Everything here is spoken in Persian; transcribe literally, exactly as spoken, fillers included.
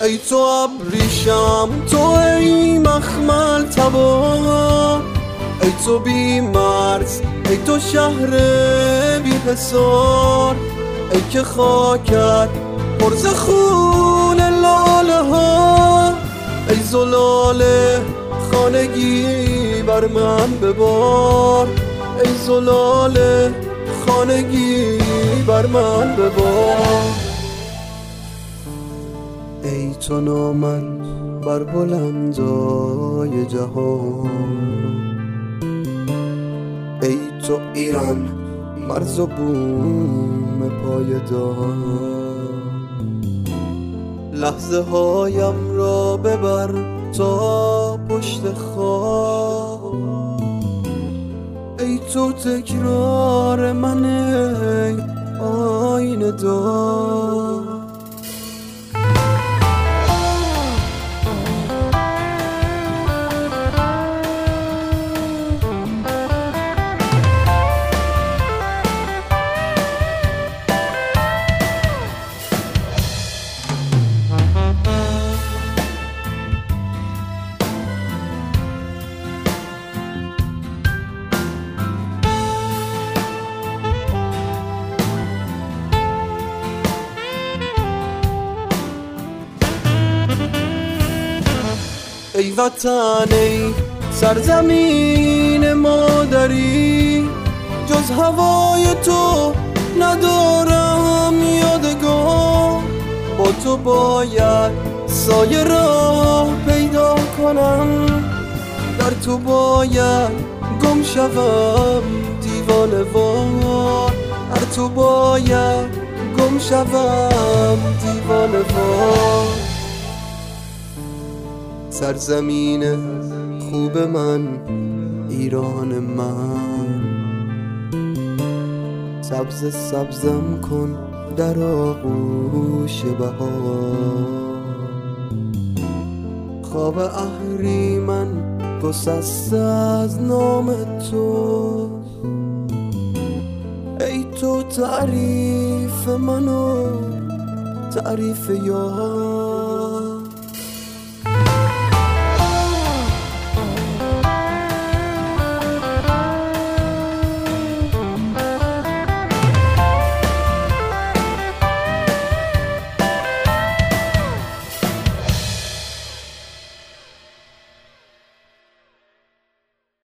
ای تو ابریشم، تو ای مخمل تبا، ای تو بی مرز، ای تو شهر بی حصار، ای که خاکت پر ز خون لاله ها، ای زلاله خانگی بر من ببار، ای زلاله خانگی بر من ببار. ای تو نامن بر بلندای جهان، ای تو ایران مرز و بوم پایدار، لحظه هایم را ببر تا پشت خواب، ای تو تکرار من ای آینه دار. ای وطن ای سرزمین مادری، جز هوای تو ندارم یادگار، با تو باید سایه راه پیدا کنم، در تو باید گم شوم دیوانه وار، در تو باید گم شوم دیوانه وار. سرزمین خوب من، ایران من، سبز سبزم کن در آغوش بهار، خواب اهریمن گسسته از نام تو، ای تو تعریف منو تعریف یار.